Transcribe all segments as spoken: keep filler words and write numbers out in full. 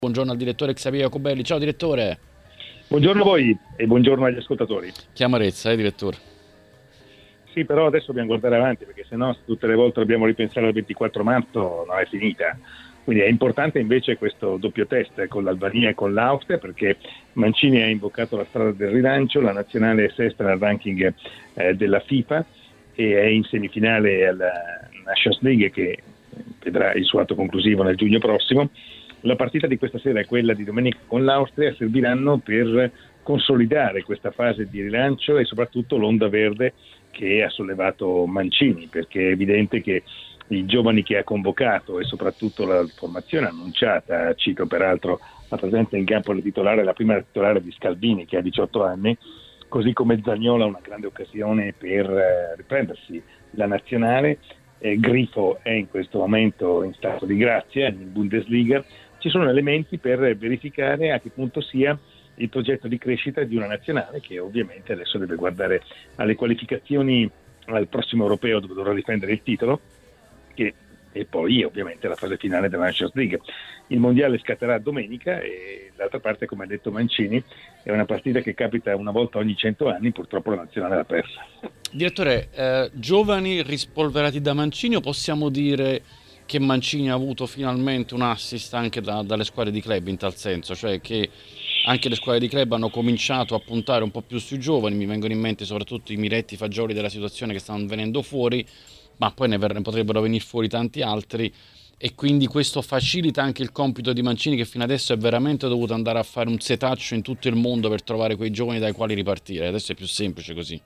Buongiorno al direttore Xavier Jacobelli. Ciao direttore. Buongiorno a voi e buongiorno agli ascoltatori. Che amarezza, eh direttore? Sì, però adesso dobbiamo guardare avanti, perché sennò tutte le volte dobbiamo ripensare al ventiquattro marzo, non è finita. Quindi è importante invece questo doppio test con l'Albania e con l'Austria, perché Mancini ha invocato la strada del rilancio, la nazionale è sesta nel ranking eh, della FIFA e è in semifinale alla Nations League, che vedrà il suo atto conclusivo nel giugno prossimo. La partita di questa sera e quella di domenica con l'Austria serviranno per consolidare questa fase di rilancio e soprattutto l'onda verde che ha sollevato Mancini, perché è evidente che i giovani che ha convocato e soprattutto la formazione annunciata, cito peraltro la presenza in campo del titolare, la prima titolare di Scalvini che ha diciotto anni, così come Zaniolo ha una grande occasione per eh, riprendersi la nazionale. eh, Grifo è in questo momento in stato di grazia in Bundesliga. Ci sono elementi per verificare a che punto sia il progetto di crescita di una nazionale che ovviamente adesso deve guardare alle qualificazioni al prossimo europeo dove dovrà difendere il titolo, che, e poi ovviamente la fase finale della Nations League. Il mondiale scatterà domenica e d'altra parte, come ha detto Mancini, è una partita che capita una volta ogni cento anni, purtroppo la nazionale l'ha persa. Direttore, eh, giovani rispolverati da Mancini, o possiamo dire che Mancini ha avuto finalmente un assist anche da, dalle squadre di club in tal senso, cioè che anche le squadre di club hanno cominciato a puntare un po' più sui giovani? Mi vengono in mente soprattutto i Miretti, Fagioli della situazione che stanno venendo fuori, ma poi ne, ver- ne potrebbero venire fuori tanti altri, e quindi questo facilita anche il compito di Mancini, che fino adesso è veramente dovuto andare a fare un setaccio in tutto il mondo per trovare quei giovani dai quali ripartire. Adesso è più semplice così.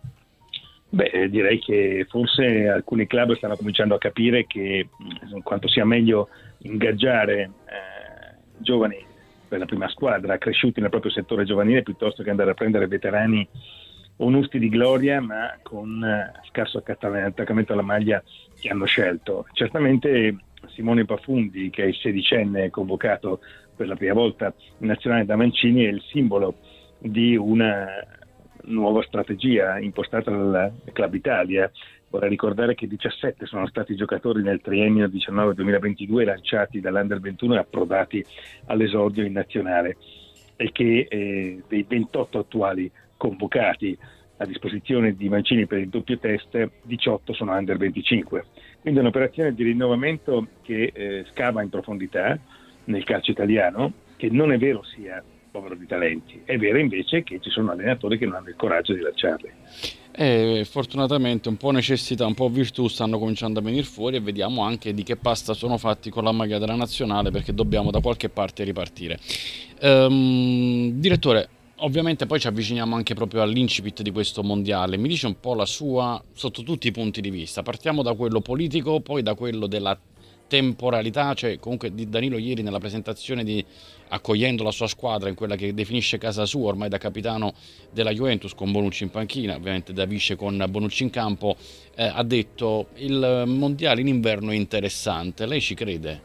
Beh, direi che forse alcuni club stanno cominciando a capire che mh, quanto sia meglio ingaggiare eh, giovani per la prima squadra, cresciuti nel proprio settore giovanile, piuttosto che andare a prendere veterani onusti di gloria, ma con eh, scarso attaccamento alla maglia che hanno scelto. Certamente Simone Pafundi, che è il sedicenne convocato per la prima volta in nazionale da Mancini, è il simbolo di una nuova strategia impostata dal Club Italia. Vorrei ricordare che diciassette sono stati i giocatori nel triennio diciannove duemilaventidue lanciati dall'Under ventuno e approdati all'esordio in nazionale, e che eh, dei ventotto attuali convocati a disposizione di Mancini per il doppio test, diciotto sono Under venticinque. Quindi è un'operazione di rinnovamento che eh, scava in profondità nel calcio italiano, che non è vero sia povero di talenti, è vero invece che ci sono allenatori che non hanno il coraggio di lanciarli. E fortunatamente un po' necessità, un po' virtù stanno cominciando a venire fuori, e vediamo anche di che pasta sono fatti con la maglia della nazionale, perché dobbiamo da qualche parte ripartire. Ehm, direttore, ovviamente poi ci avviciniamo anche proprio all'incipit di questo mondiale. Mi dice un po' la sua sotto tutti i punti di vista. Partiamo da quello politico, poi da quello della temporalità, cioè comunque di Danilo ieri nella presentazione, di accogliendo la sua squadra in quella che definisce casa sua ormai da capitano della Juventus, con Bonucci in panchina, ovviamente da vice con Bonucci in campo, eh, ha detto il mondiale in inverno è interessante. Lei ci crede?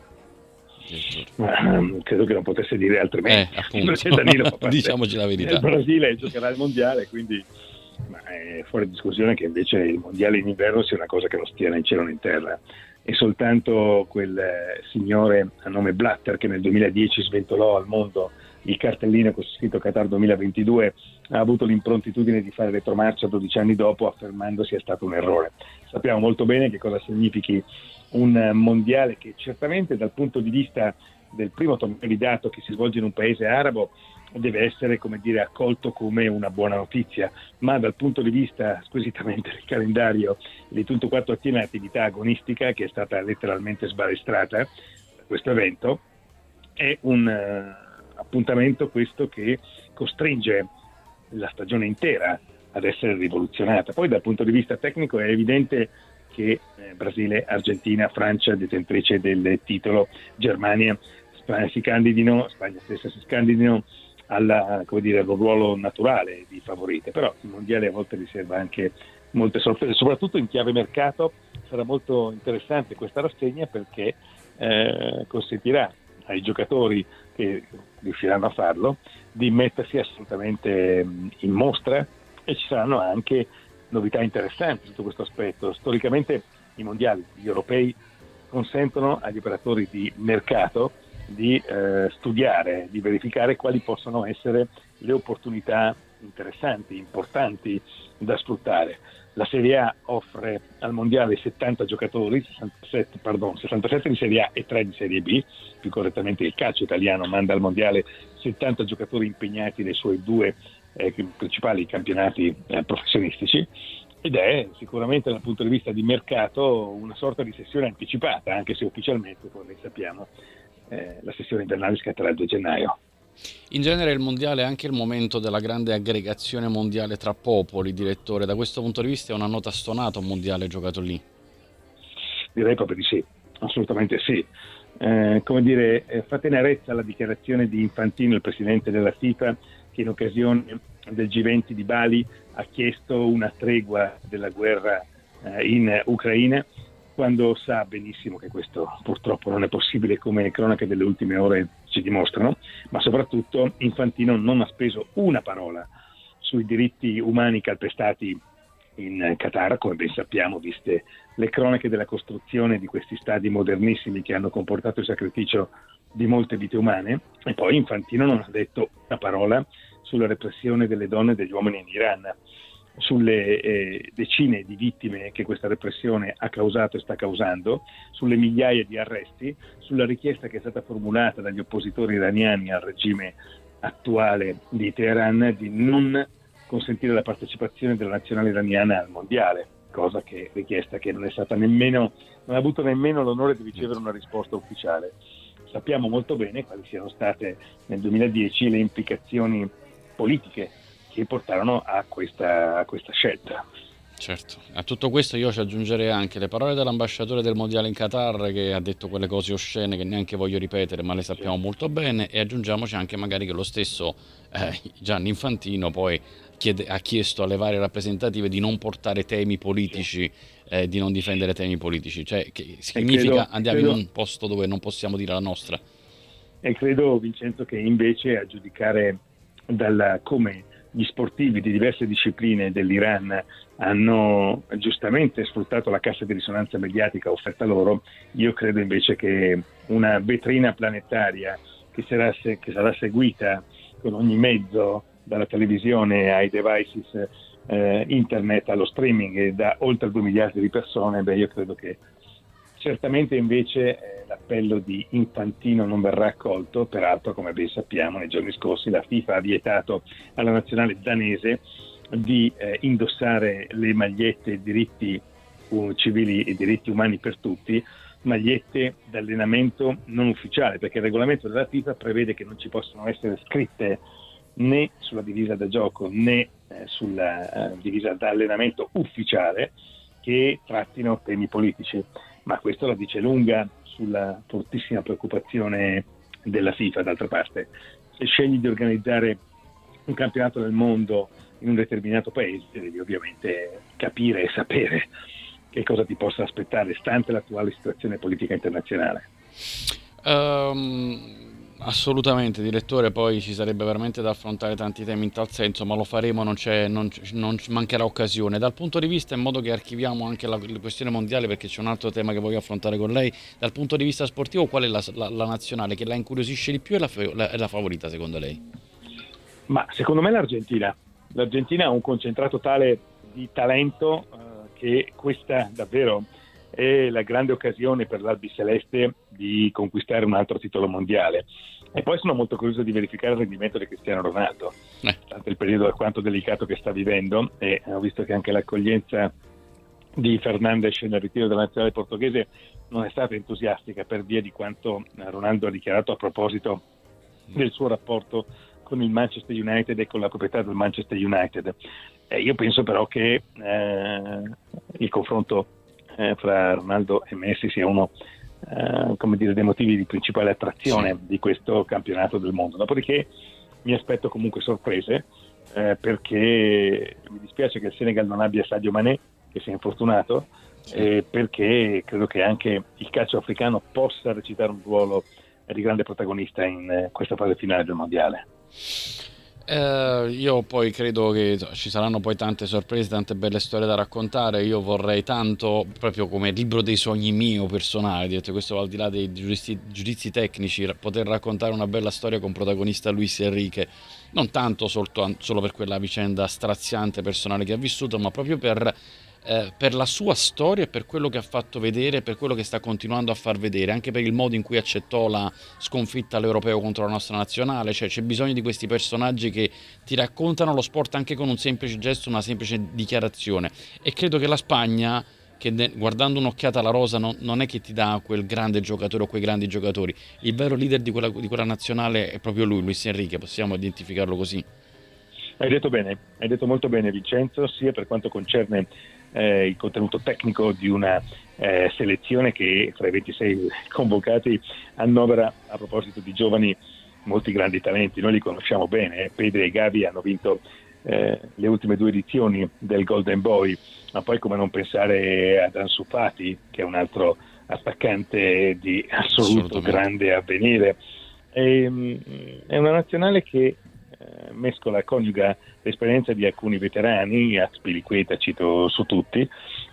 Ma, um, credo che non potesse dire altrimenti, eh, appunto. Danilo fa parte diciamoci la verità, del Brasile giocherà il mondiale, quindi ma è fuori discussione che invece il mondiale in inverno sia una cosa che non stia né in cielo né in terra. È soltanto quel eh, signore a nome Blatter, che nel duemiladieci sventolò al mondo il cartellino con scritto Qatar duemilaventidue, ha avuto l'improntitudine di fare retromarcia dodici anni dopo, affermando sia stato un errore. Sappiamo molto bene che cosa significhi un mondiale che certamente dal punto di vista del primo torneo di dato che si svolge in un paese arabo deve essere, come dire, accolto come una buona notizia, ma dal punto di vista squisitamente del calendario di tutto quanto attiene all'attività agonistica, che è stata letteralmente sbalestrata da questo evento, è un uh, appuntamento questo che costringe la stagione intera ad essere rivoluzionata. Poi dal punto di vista tecnico è evidente che eh, Brasile, Argentina, Francia, detentrice del titolo, Germania, Spagna si candidino, Spagna stessa si scandidino alla, come dire, al ruolo naturale di favorite, però il mondiale a volte riserva anche molte sorprese, soprattutto in chiave mercato. Sarà molto interessante questa rassegna, perché eh, consentirà ai giocatori che riusciranno a farlo di mettersi assolutamente in mostra, e ci saranno anche novità interessanti sotto questo aspetto. Storicamente i mondiali, gli europei, consentono agli operatori di mercato di eh, studiare, di verificare quali possono essere le opportunità interessanti, importanti da sfruttare. La Serie A offre al mondiale settanta giocatori, sessantasette, pardon, sessantasette di Serie A e tre di Serie B, più correttamente il calcio italiano manda al mondiale settanta giocatori impegnati nei suoi due eh, principali campionati eh, professionistici, ed è sicuramente dal punto di vista di mercato una sorta di sessione anticipata, anche se ufficialmente, come sappiamo, eh, la sessione invernale scatterà il due gennaio. In genere il mondiale è anche il momento della grande aggregazione mondiale tra popoli, direttore. Da questo punto di vista è una nota stonata un mondiale giocato lì? Direi proprio di sì, assolutamente sì. Eh, come dire, eh, fa tenerezza la dichiarazione di Infantino, il presidente della FIFA, che in occasione del G venti di Bali ha chiesto una tregua della guerra eh, in Ucraina, quando sa benissimo che questo purtroppo non è possibile, come le cronache delle ultime ore ci dimostrano, ma soprattutto Infantino non ha speso una parola sui diritti umani calpestati in Qatar, come ben sappiamo, viste le cronache della costruzione di questi stadi modernissimi che hanno comportato il sacrificio di molte vite umane. E poi Infantino non ha detto una parola sulla repressione delle donne e degli uomini in Iran, sulle eh, decine di vittime che questa repressione ha causato e sta causando, sulle migliaia di arresti, sulla richiesta che è stata formulata dagli oppositori iraniani al regime attuale di Teheran di non consentire la partecipazione della nazionale iraniana al mondiale, cosa che richiesta che non è stata nemmeno, non ha avuto nemmeno l'onore di ricevere una risposta ufficiale. Sappiamo molto bene quali siano state nel duemiladieci le implicazioni politiche che portarono a questa, a questa scelta. Certo, a tutto questo io ci aggiungerei anche le parole dell'ambasciatore del mondiale in Qatar, che ha detto quelle cose oscene che neanche voglio ripetere, ma le sappiamo sì. molto bene, e aggiungiamoci anche magari che lo stesso eh, Gianni Infantino poi chiede, ha chiesto alle varie rappresentative di non portare temi politici, sì. eh, di non difendere temi politici, cioè che significa credo, andiamo credo, in un posto dove non possiamo dire la nostra. E credo, Vincenzo, che invece a giudicare dal come gli sportivi di diverse discipline dell'Iran hanno giustamente sfruttato la cassa di risonanza mediatica offerta loro, io credo invece che una vetrina planetaria che sarà, se, che sarà seguita con ogni mezzo, dalla televisione ai devices eh, internet, allo streaming, e da oltre due miliardi di persone, beh, io credo che certamente invece eh, l'appello di Infantino non verrà accolto. Peraltro, come ben sappiamo, nei giorni scorsi la FIFA ha vietato alla nazionale danese di eh, indossare le magliette diritti uh, civili e diritti umani per tutti, magliette d'allenamento non ufficiale, perché il regolamento della FIFA prevede che non ci possono essere scritte né sulla divisa da gioco né eh, sulla uh, divisa da allenamento ufficiale che trattino temi politici. Ma questo la dice lunga sulla fortissima preoccupazione della FIFA. D'altra parte, se scegli di organizzare un campionato del mondo in un determinato paese, devi ovviamente capire e sapere che cosa ti possa aspettare, stante l'attuale situazione politica internazionale. Um... Assolutamente, direttore, poi ci sarebbe veramente da affrontare tanti temi in tal senso, ma lo faremo, non, c'è, non, non ci mancherà occasione. Dal punto di vista, in modo che archiviamo anche la, la questione mondiale, perché c'è un altro tema che voglio affrontare con lei, dal punto di vista sportivo, qual è la, la, la nazionale che la incuriosisce di più e la, la, è la favorita secondo lei? Ma secondo me l'Argentina. L'Argentina ha un concentrato tale di talento eh, che questa davvero è la grande occasione per l'Albiceleste di conquistare un altro titolo mondiale. E poi sono molto curioso di verificare il rendimento di Cristiano Ronaldo, eh. tanto il periodo alquanto delicato che sta vivendo, e ho visto che anche l'accoglienza di Fernandes nel ritiro della nazionale portoghese non è stata entusiastica per via di quanto Ronaldo ha dichiarato a proposito del suo rapporto con il Manchester United e con la proprietà del Manchester United. E io penso però che eh, il confronto eh, fra Ronaldo e Messi sia uno eh, come dire, dei motivi di principale attrazione sì. di questo campionato del mondo. Dopodiché mi aspetto comunque sorprese, eh, perché mi dispiace che il Senegal non abbia Sadio Mané, che si è infortunato, sì. eh, perché credo che anche il calcio africano possa recitare un ruolo di grande protagonista in eh, questa fase finale del mondiale. Eh, io poi credo che insomma, ci saranno poi tante sorprese, tante belle storie da raccontare. Io vorrei tanto, proprio come libro dei sogni mio personale, detto questo al di là dei giudizi, giudizi tecnici, ra- poter raccontare una bella storia con protagonista Luis Enrique, non tanto solto- solo per quella vicenda straziante personale che ha vissuto, ma proprio per eh, per la sua storia e per quello che ha fatto vedere, per quello che sta continuando a far vedere, anche per il modo in cui accettò la sconfitta all'Europeo contro la nostra nazionale. Cioè c'è bisogno di questi personaggi che ti raccontano lo sport anche con un semplice gesto, una semplice dichiarazione, e credo che la Spagna, che ne- guardando un'occhiata alla rosa non, non è che ti dà quel grande giocatore o quei grandi giocatori, il vero leader di quella, di quella nazionale è proprio lui, Luis Enrique, possiamo identificarlo così. Hai detto bene, hai detto molto bene Vincenzo, sia per quanto concerne eh, il contenuto tecnico di una eh, selezione che fra i ventisei convocati annovera, a proposito di giovani, molti grandi talenti. Noi li conosciamo bene, eh. Pedri e Gavi hanno vinto eh, le ultime due edizioni del Golden Boy, ma poi come non pensare ad Ansu Fati, che è un altro attaccante di assoluto Assolutamente. grande avvenire. E, mh, è una nazionale che eh, mescola, coniuga l'esperienza di alcuni veterani, Azpilicueta cito su tutti,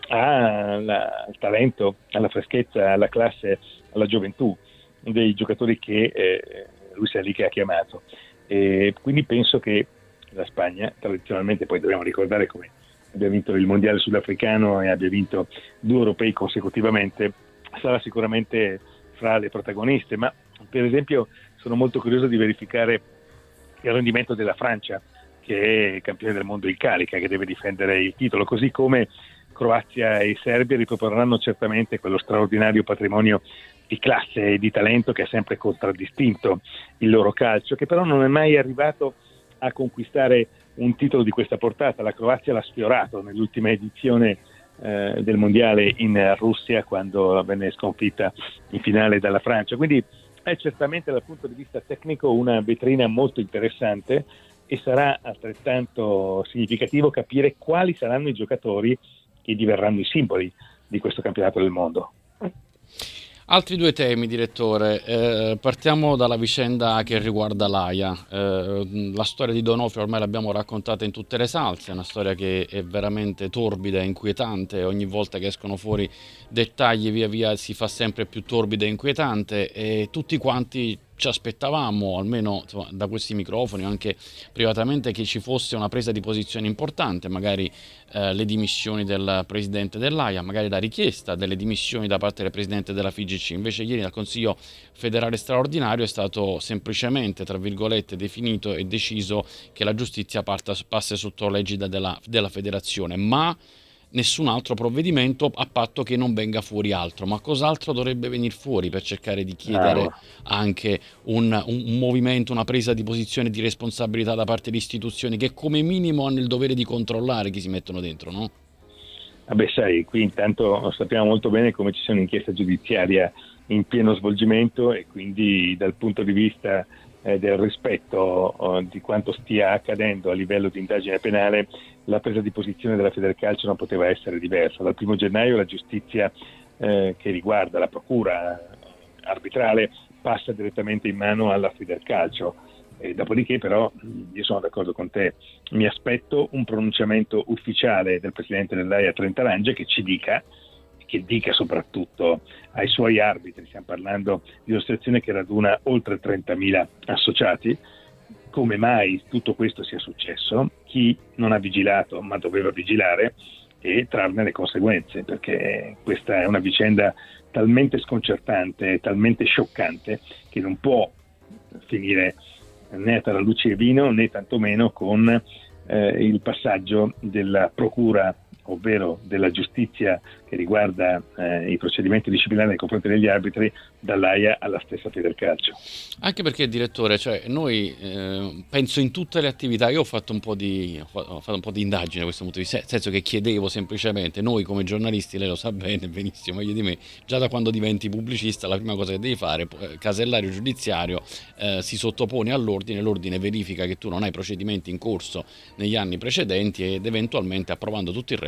al talento, alla freschezza, alla classe, alla gioventù dei giocatori che eh, Luis Enrique ha chiamato. E quindi penso che la Spagna, tradizionalmente, poi dobbiamo ricordare come abbia vinto il mondiale sudafricano e abbia vinto due europei consecutivamente, sarà sicuramente fra le protagoniste, ma per esempio sono molto curioso di verificare il rendimento della Francia, che è campione del mondo in carica, che deve difendere il titolo, così come Croazia e Serbia riproporranno certamente quello straordinario patrimonio di classe e di talento che ha sempre contraddistinto il loro calcio, che però non è mai arrivato a conquistare un titolo di questa portata. La Croazia l'ha sfiorato nell'ultima edizione eh, del mondiale in Russia, quando venne sconfitta in finale dalla Francia, quindi è certamente dal punto di vista tecnico una vetrina molto interessante, e sarà altrettanto significativo capire quali saranno i giocatori che diverranno i simboli di questo campionato del mondo. Altri due temi, direttore. Eh, partiamo dalla vicenda che riguarda l'Aia. Eh, la storia di D'Onofrio ormai l'abbiamo raccontata in tutte le salse, è una storia che è veramente torbida e inquietante. Ogni volta che escono fuori dettagli, via via si fa sempre più torbida e inquietante, e tutti quanti ci aspettavamo, almeno insomma, da questi microfoni, anche privatamente, che ci fosse una presa di posizione importante, magari eh, le dimissioni del presidente dell'Aia, magari la richiesta delle dimissioni da parte del presidente della F I G C. Invece ieri dal Consiglio federale straordinario è stato semplicemente, tra virgolette, definito e deciso che la giustizia parta, passi sotto l'egida della, della federazione, ma nessun altro provvedimento, a patto che non venga fuori altro. Ma cos'altro dovrebbe venire fuori per cercare di chiedere Ah, anche un, un, un movimento, una presa di posizione di responsabilità da parte di istituzioni che come minimo hanno il dovere di controllare chi si mettono dentro, no? vabbè, sai, qui intanto sappiamo molto bene come ci sia un'inchiesta giudiziaria in pieno svolgimento, e quindi dal punto di vista eh, del rispetto eh, di quanto stia accadendo a livello di indagine penale, la presa di posizione della Federcalcio non poteva essere diversa. Dal primo gennaio la giustizia eh, che riguarda la procura arbitrale passa direttamente in mano alla Federcalcio. E dopodiché però io sono d'accordo con te, mi aspetto un pronunciamento ufficiale del presidente dell'Aia Trenta Lange che ci dica, che dica soprattutto ai suoi arbitri, stiamo parlando di un'associazione che raduna oltre trentamila associati, come mai tutto questo sia successo, chi non ha vigilato ma doveva vigilare, e trarne le conseguenze, perché questa è una vicenda talmente sconcertante, talmente scioccante, che non può finire né a Tarallucci e Vino, né tantomeno con eh, il passaggio della procura, ovvero della giustizia che riguarda eh, i procedimenti disciplinari nei confronti degli arbitri, dall'Aia alla stessa Federcalcio. Anche perché, direttore, cioè noi eh, penso in tutte le attività, io ho fatto un po' di, ho fatto un po' di indagine da questo punto di vista, nel senso che chiedevo semplicemente, noi come giornalisti, lei lo sa bene, benissimo, meglio di me, già da quando diventi pubblicista la prima cosa che devi fare, eh, casellario giudiziario, eh, si sottopone all'ordine, l'ordine verifica che tu non hai procedimenti in corso negli anni precedenti ed eventualmente, approvando tutto il resto,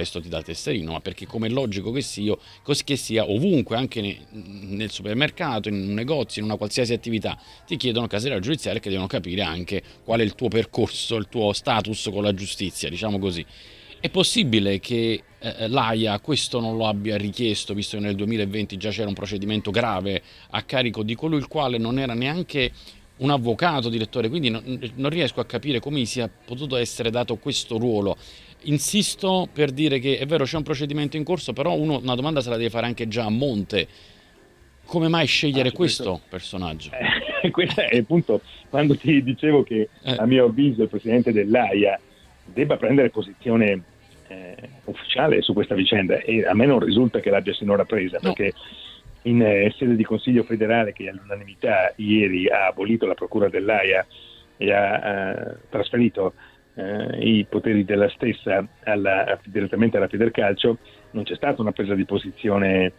questo ti dà il tesserino, ma perché come è logico che sia, così che sia ovunque, anche ne, nel supermercato, in un negozio, in una qualsiasi attività, ti chiedono casella giudiziaria, che devono capire anche qual è il tuo percorso, il tuo status con la giustizia, diciamo così. È possibile che eh, l'AIA questo non lo abbia richiesto, visto che nel duemilaventi già c'era un procedimento grave a carico di colui il quale non era neanche un avvocato, direttore, quindi non, non riesco a capire come sia potuto essere dato questo ruolo. Insisto per dire che è vero, c'è un procedimento in corso, però uno una domanda se la deve fare anche già a monte. Come mai scegliere ah, questo, questo personaggio? Eh, questo è il punto, quando ti dicevo che eh. a mio avviso il presidente dell'AIA debba prendere posizione eh, ufficiale su questa vicenda, e a me non risulta che l'abbia sinora presa, no. Perché in eh, sede di Consiglio federale, che all'unanimità ieri ha abolito la procura dell'AIA e ha eh, trasferito eh, i poteri della stessa alla, direttamente alla Federcalcio, non c'è stata una presa di posizione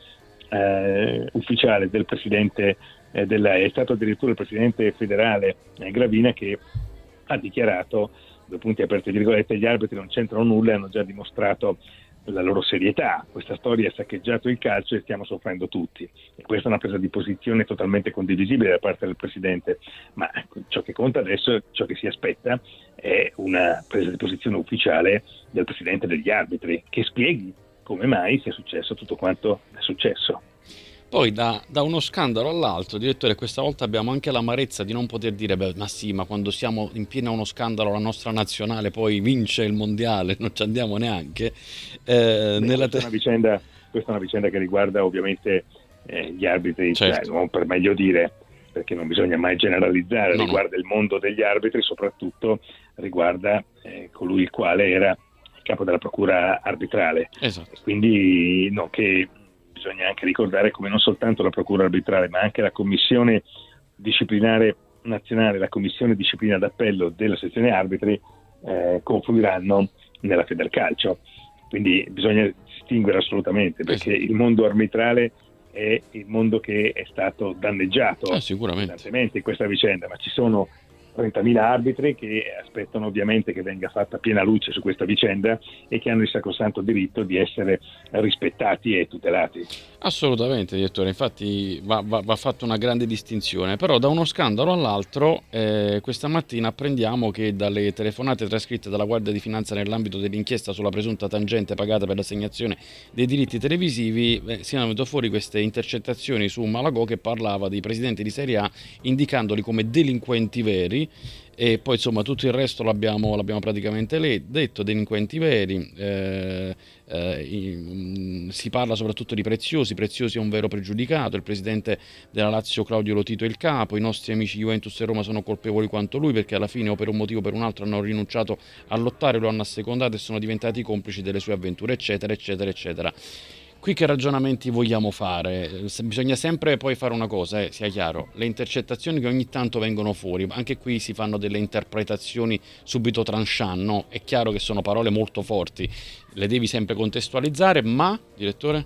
eh, ufficiale del presidente eh, dell'AIA. È stato addirittura il presidente federale eh, Gravina che ha dichiarato, due punti aperti virgolette, gli arbitri non c'entrano nulla e hanno già dimostrato la loro serietà. Questa storia ha saccheggiato il calcio e stiamo soffrendo tutti. E questa è una presa di posizione totalmente condivisibile da parte del presidente, ma ciò che conta adesso, ciò che si aspetta, è una presa di posizione ufficiale del presidente degli arbitri, che spieghi come mai sia successo tutto quanto è successo. Poi da, da uno scandalo all'altro, direttore, questa volta abbiamo anche l'amarezza di non poter dire beh, ma sì, ma quando siamo in pieno a uno scandalo la nostra nazionale poi vince il mondiale, non ci andiamo neanche. Eh, Beh, nella questa, è una vicenda, questa è una vicenda che riguarda ovviamente eh, gli arbitri, certo. Cioè, non per meglio dire, perché non bisogna mai generalizzare, no, riguarda no. il mondo degli arbitri, soprattutto riguarda eh, colui il quale era il capo della procura arbitrale. Esatto. Quindi no, che bisogna anche ricordare come non soltanto la procura arbitrale, ma anche la commissione disciplinare nazionale, la commissione disciplina d'appello della sezione arbitri eh, confluiranno nella Federcalcio. Quindi bisogna distinguere assolutamente, perché il mondo arbitrale è il mondo che è stato danneggiato ah, sicuramente in questa vicenda, ma ci sono trentamila arbitri che aspettano ovviamente che venga fatta piena luce su questa vicenda e che hanno il sacrosanto diritto di essere rispettati e tutelati. Assolutamente, direttore, infatti va, va, va fatta una grande distinzione, però da uno scandalo all'altro eh, questa mattina apprendiamo che dalle telefonate trascritte dalla Guardia di Finanza nell'ambito dell'inchiesta sulla presunta tangente pagata per l'assegnazione dei diritti televisivi eh, siano venute fuori queste intercettazioni su Malagò, che parlava dei presidenti di Serie A indicandoli come delinquenti veri. E poi insomma tutto il resto l'abbiamo, l'abbiamo praticamente le, detto, delinquenti veri. eh, eh, i, si parla soprattutto di Preziosi. Preziosi è un vero pregiudicato, il presidente della Lazio Claudio Lotito è il capo, i nostri amici Juventus e Roma sono colpevoli quanto lui, perché alla fine o per un motivo o per un altro hanno rinunciato a lottare, lo hanno assecondato e sono diventati complici delle sue avventure, eccetera eccetera eccetera. Qui che ragionamenti vogliamo fare? Bisogna sempre poi fare una cosa, eh, sia chiaro, le intercettazioni che ogni tanto vengono fuori, anche qui si fanno delle interpretazioni subito tranchant, no? È chiaro che sono parole molto forti, le devi sempre contestualizzare, ma, direttore?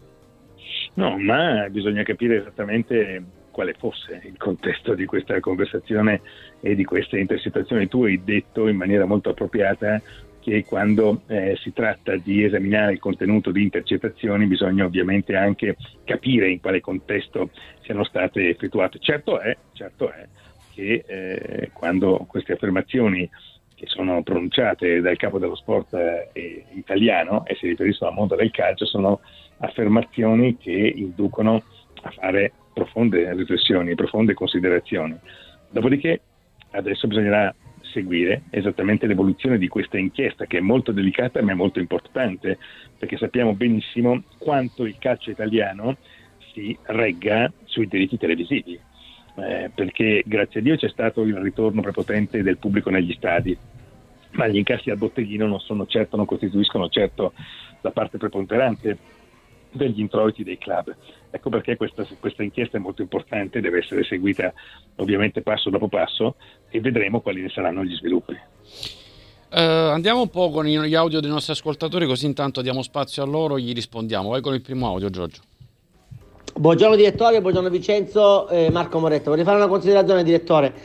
No, ma bisogna capire esattamente quale fosse il contesto di questa conversazione e di queste intercettazioni. Tu hai detto in maniera molto appropriata che quando eh, si tratta di esaminare il contenuto di intercettazioni bisogna ovviamente anche capire in quale contesto siano state effettuate. Certo è, certo è che eh, quando queste affermazioni che sono pronunciate dal capo dello sport eh, italiano e si riferiscono al mondo del calcio sono affermazioni che inducono a fare profonde riflessioni, profonde considerazioni. Dopodiché adesso bisognerà seguire esattamente l'evoluzione di questa inchiesta, che è molto delicata ma è molto importante, perché sappiamo benissimo quanto il calcio italiano si regga sui diritti televisivi, eh, perché grazie a Dio c'è stato il ritorno prepotente del pubblico negli stadi, ma gli incassi al botteghino non sono certo, non costituiscono certo la parte preponderante degli introiti dei club. Ecco perché questa, questa inchiesta è molto importante, deve essere seguita ovviamente passo dopo passo e vedremo quali ne saranno gli sviluppi. Uh, andiamo un po' con gli audio dei nostri ascoltatori, così intanto diamo spazio a loro, gli rispondiamo. Vai con il primo audio, Giorgio. Buongiorno direttore, buongiorno Vincenzo, eh, Marco Moretto. Vorrei fare una considerazione, direttore.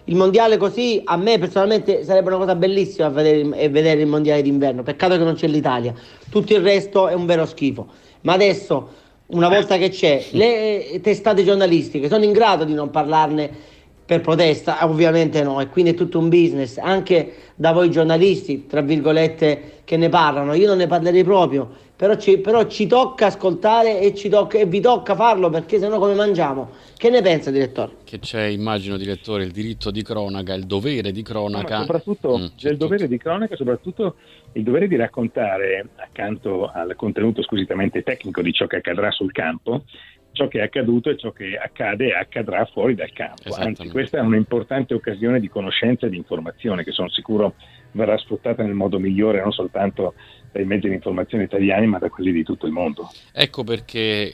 il mondiale così, a me personalmente sarebbe una cosa bellissima vedere, vedere il mondiale d'inverno. Peccato che non c'è l'Italia, tutto il resto è un vero schifo. Ma adesso, una volta che c'è, le testate giornalistiche sono in grado di non parlarne per protesta? Ovviamente no, e quindi è tutto un business, anche da voi giornalisti, tra virgolette, che ne parlano. Io non ne parlerei proprio, però ci, però ci tocca ascoltare e, ci tocca, e vi tocca farlo, perché sennò come mangiamo? Che ne pensa, direttore? Che c'è, immagino, direttore, il diritto di cronaca, il dovere di cronaca. No, soprattutto mm, del dovere tutto. di cronaca, soprattutto il dovere di raccontare, accanto al contenuto squisitamente tecnico di ciò che accadrà sul campo, ciò che è accaduto e ciò che accade e accadrà fuori dal campo. Anzi, questa è un'importante occasione di conoscenza e di informazione che sono sicuro verrà sfruttata nel modo migliore, non soltanto dai mezzi di informazione italiani, ma da quelli di tutto il mondo. Ecco perché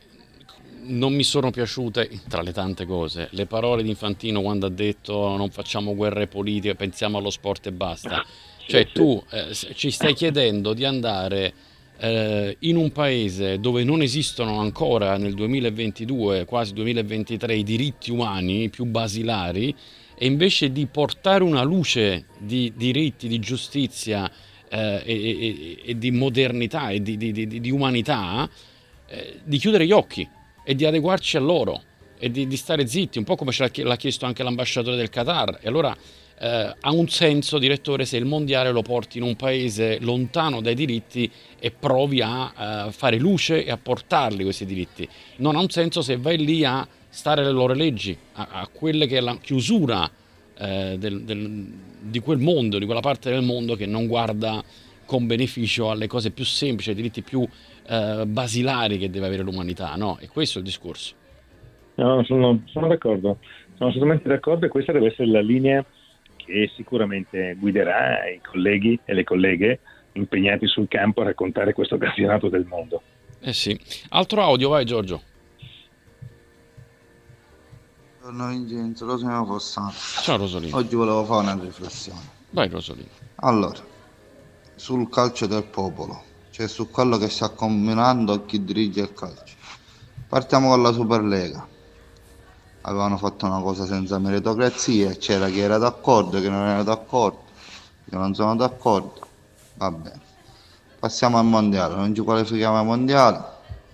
non mi sono piaciute, tra le tante cose, le parole di Infantino quando ha detto non facciamo guerre politiche, pensiamo allo sport e basta. Cioè tu eh, ci stai chiedendo di andare eh, in un paese dove non esistono ancora nel duemilaventidue, quasi duemilaventitré, i diritti umani più basilari, e invece di portare una luce di diritti, di giustizia eh, e, e, e di modernità e di, di, di, di umanità, eh, di chiudere gli occhi e di adeguarci a loro e di, di stare zitti, un po' come ce l'ha chiesto anche l'ambasciatore del Qatar. E allora eh, ha un senso, direttore, se il mondiale lo porti in un paese lontano dai diritti e provi a uh, fare luce e a portarli questi diritti. Non ha un senso se vai lì a stare alle loro leggi, a, a quelle che è la chiusura eh, del, del, di quel mondo, di quella parte del mondo che non guarda con beneficio alle cose più semplici, ai diritti più eh, basilari che deve avere l'umanità, no? E questo è il discorso. No, sono, sono d'accordo, sono assolutamente d'accordo, e questa deve essere la linea che sicuramente guiderà i colleghi e le colleghe impegnati sul campo a raccontare questo campionato del mondo. Eh sì. Altro audio, vai Giorgio. Buongiorno Vincenzo, Rosolino Fossano. Ciao Rosolino. Oggi volevo fare una riflessione. Vai Rosolino. Allora, sul calcio del popolo, cioè su quello che sta combinando chi dirige il calcio. Partiamo con la Superlega. Avevano fatto una cosa senza meritocrazia, c'era chi era d'accordo, chi non era d'accordo, io non sono d'accordo, va bene. Passiamo al mondiale, non ci qualifichiamo al mondiale,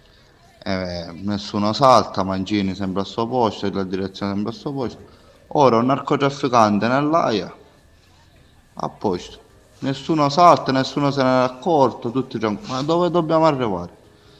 eh, nessuno salta, Mancini sempre al suo posto, la direzione sempre al suo posto. Ora un narcotrafficante nell'Aia, a posto, nessuno salta, nessuno se ne è accorto, tutti tranquilli. Ma dove dobbiamo arrivare?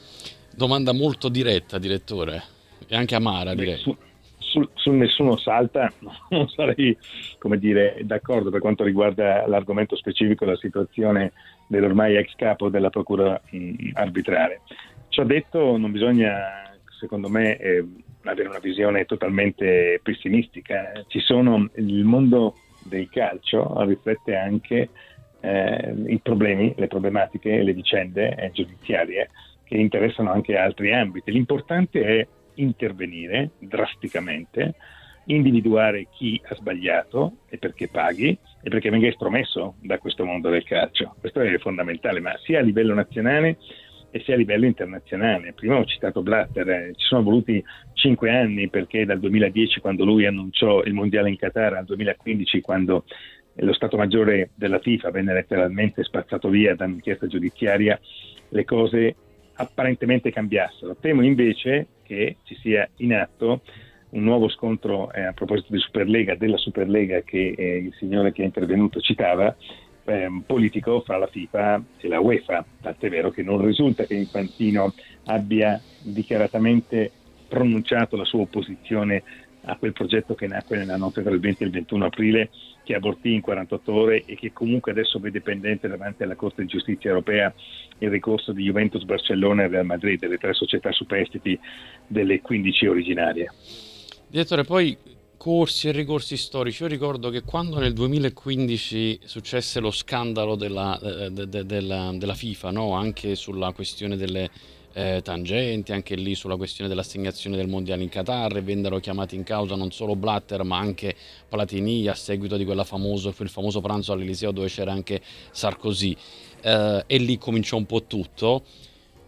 Domanda molto diretta, direttore, e anche amara, direi. Su, su, su nessuno salta, non sarei, come dire, d'accordo per quanto riguarda l'argomento specifico della situazione dell'ormai ex capo della procura mh, arbitrale. Ciò detto, non bisogna, secondo me, eh, avere una visione totalmente pessimistica. Ci sono, il mondo del calcio riflette anche eh, i problemi, le problematiche e le vicende eh, giudiziarie che interessano anche altri ambiti. L'importante è intervenire drasticamente, individuare chi ha sbagliato e perché paghi e perché venga estromesso da questo mondo del calcio. Questo è fondamentale, ma sia a livello nazionale e sia a livello internazionale. Prima ho citato Blatter, eh, ci sono voluti cinque anni, perché dal duemiladieci, quando lui annunciò il mondiale in Qatar, al duemilaquindici, quando lo Stato Maggiore della FIFA venne letteralmente spazzato via da un'inchiesta giudiziaria, le cose apparentemente cambiassero. Temo invece che ci sia in atto un nuovo scontro eh, a proposito di Superlega, della Superlega che eh, il signore che è intervenuto citava, eh, politico fra la FIFA e la UEFA, tant'è vero che non risulta che Infantino abbia dichiaratamente pronunciato la sua opposizione a quel progetto che nacque nella notte tra il venti e il ventuno aprile, che abortì in quarantotto ore e che comunque adesso vede pendente davanti alla Corte di Giustizia Europea il ricorso di Juventus, Barcellona e Real Madrid, le tre società superstiti delle quindici originarie. Direttore, poi corsi e ricorsi storici. Io ricordo che quando nel duemilaquindici successe lo scandalo della, de, de, della, della FIFA, no? Anche sulla questione delle eh, tangenti, anche lì sulla questione dell'assegnazione del mondiale in Qatar, e vennero chiamati in causa non solo Blatter ma anche Platini a seguito di quella famoso, quel famoso pranzo all'Eliseo dove c'era anche Sarkozy, eh, e lì cominciò un po' tutto.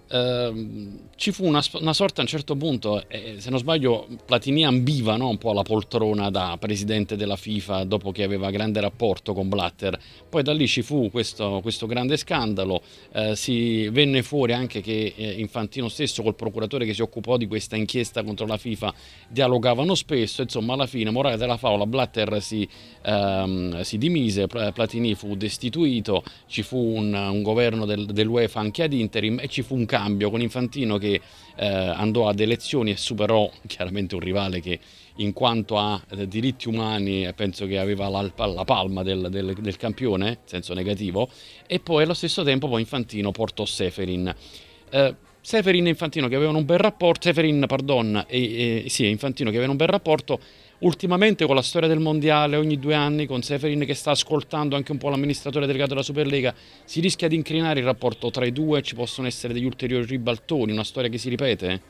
Ehm, ci fu una, una sorta a un certo punto, eh, se non sbaglio, Platini ambiva, no, un po' alla poltrona da presidente della FIFA dopo che aveva grande rapporto con Blatter. Poi da lì ci fu questo, questo grande scandalo, eh, si venne fuori anche che eh, Infantino stesso col procuratore che si occupò di questa inchiesta contro la FIFA dialogavano spesso, insomma alla fine, morale della favola, Blatter si, ehm, si dimise, Platini fu destituito, ci fu un, un governo del, dell'UEFA anche ad interim e ci fu un cambio con Infantino che eh, andò ad elezioni e superò chiaramente un rivale che in quanto a eh, diritti umani penso che aveva la, la palma del, del, del campione, in senso negativo, e poi allo stesso tempo poi Infantino portò Seferin. Eh, Seferin e Infantino che avevano un bel rapporto, Seferin pardon, e, e sì, Infantino che avevano un bel rapporto. Ultimamente con la storia del mondiale ogni due anni, con Seferin che sta ascoltando anche un po' l'amministratore delegato della Superlega, si rischia di incrinare il rapporto tra i due, ci possono essere degli ulteriori ribaltoni, una storia che si ripete?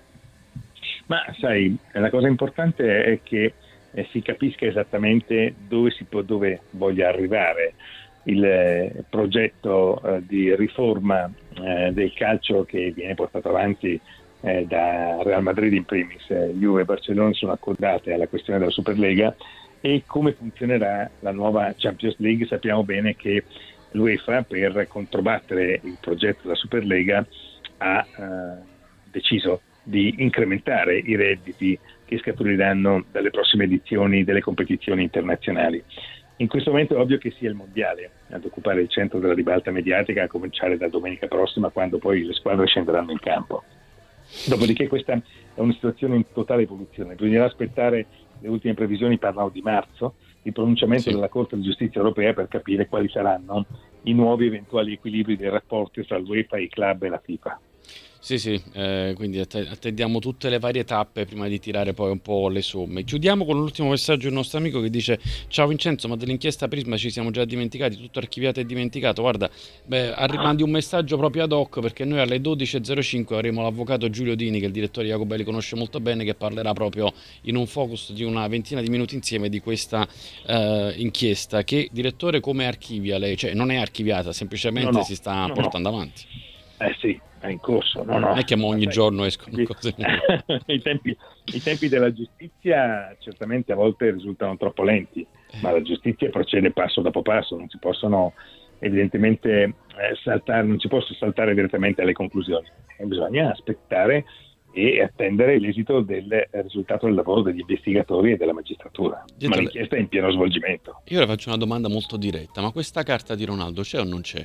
Ma sai, la cosa importante è che eh, si capisca esattamente dove si può, dove voglia arrivare il eh, progetto eh, di riforma eh, del calcio che viene portato avanti Eh, da Real Madrid in primis. eh, Juve e Barcellona sono accordate alla questione della Superlega e come funzionerà la nuova Champions League. Sappiamo bene che l'UEFA, per controbattere il progetto della Superlega, ha eh, deciso di incrementare i redditi che scaturiranno dalle prossime edizioni delle competizioni internazionali. In questo momento è ovvio che sia il mondiale ad occupare il centro della ribalta mediatica, a cominciare da domenica prossima, quando poi le squadre scenderanno in campo. Dopodiché questa è una situazione in totale evoluzione, bisognerà aspettare, le ultime previsioni parlano di marzo, il pronunciamento sì. della Corte di Giustizia Europea per capire quali saranno i nuovi eventuali equilibri dei rapporti tra l'UEFA, i club e la FIFA. Sì, sì, eh, quindi attendiamo tutte le varie tappe prima di tirare poi un po' le somme. Chiudiamo con l'ultimo messaggio del nostro amico che dice: ciao Vincenzo, ma dell'inchiesta Prisma ci siamo già dimenticati, tutto archiviato e dimenticato. Guarda, beh, mandi un messaggio proprio ad hoc, perché noi alle dodici e zero cinque avremo l'avvocato Giulio Dini, che il direttore Jacobelli conosce molto bene, che parlerà proprio in un focus di una ventina di minuti insieme di questa eh, inchiesta. Che, direttore, come archivia lei? Cioè non è archiviata, semplicemente no, no, si sta no, portando no. avanti. Eh sì, è in corso. No, no. Non è che ogni Sai, giorno escono cose. I tempi, I tempi della giustizia certamente a volte risultano troppo lenti, ma la giustizia procede passo dopo passo, non si possono evidentemente eh, saltare, non si possono saltare direttamente alle conclusioni. E bisogna aspettare e attendere l'esito del risultato del lavoro degli investigatori e della magistratura. Dietro ma l'inchiesta è in pieno svolgimento. Io le faccio una domanda molto diretta: ma questa carta di Ronaldo c'è o non c'è?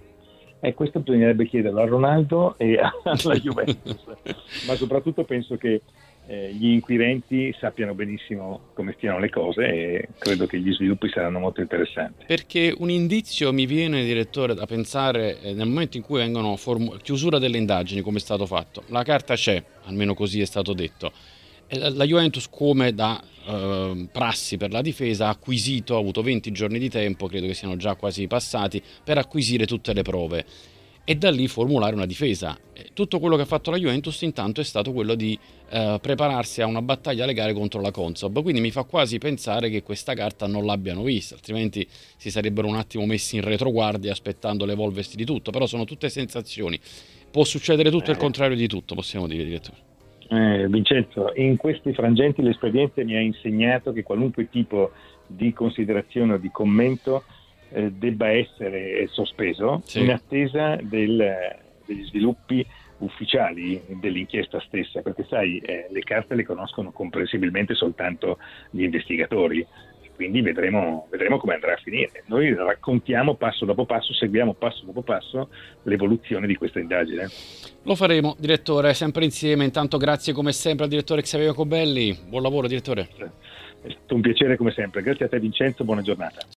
E questo bisognerebbe chiederlo a Ronaldo e alla Juventus, ma soprattutto penso che eh, gli inquirenti sappiano benissimo come stiano le cose e credo che gli sviluppi saranno molto interessanti. Perché un indizio mi viene, direttore, da pensare eh, nel momento in cui vengono formu- chiusura delle indagini, come è stato fatto, la carta c'è, almeno così è stato detto. La Juventus, come da eh, prassi per la difesa, ha acquisito, ha avuto venti giorni di tempo, credo che siano già quasi passati, per acquisire tutte le prove e da lì formulare una difesa. Tutto quello che ha fatto la Juventus intanto è stato quello di eh, prepararsi a una battaglia legale contro la Consob, quindi mi fa quasi pensare che questa carta non l'abbiano vista, altrimenti si sarebbero un attimo messi in retroguardia aspettando l'evolversi di tutto. Però sono tutte sensazioni, può succedere tutto e il contrario di tutto, possiamo dire, direttore. Eh, Vincenzo, in questi frangenti l'esperienza mi ha insegnato che qualunque tipo di considerazione o di commento eh, debba essere sospeso sì. in attesa del, degli sviluppi ufficiali dell'inchiesta stessa, perché sai, eh, le carte le conoscono comprensibilmente soltanto gli investigatori, quindi vedremo, vedremo come andrà a finire. Noi raccontiamo passo dopo passo, seguiamo passo dopo passo l'evoluzione di questa indagine. Lo faremo, direttore, sempre insieme. Intanto grazie come sempre al direttore Xavier Jacobelli. Buon lavoro, direttore. È stato un piacere come sempre. Grazie a te Vincenzo, buona giornata.